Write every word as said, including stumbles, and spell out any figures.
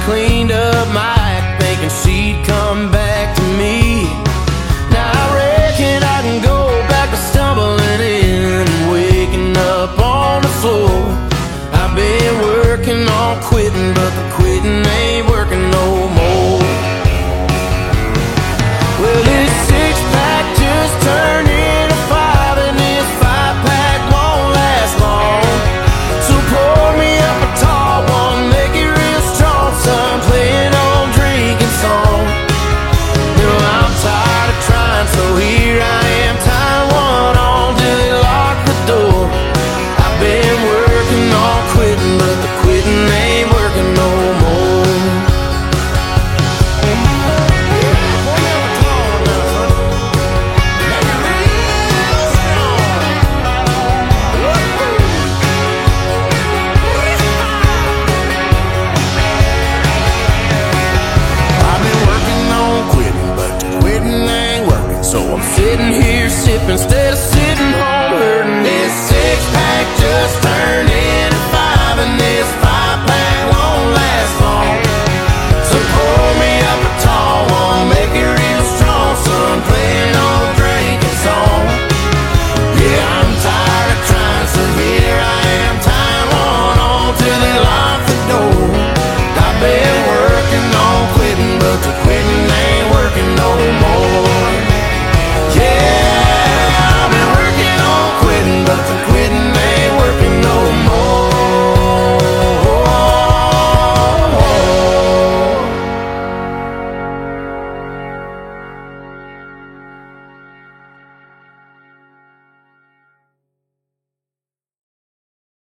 cleaned up my act, thinking she'd come back to me. Now I reckon I can go back to stumbling in and waking up on the floor. I've been working on quitting, but the quitting ain't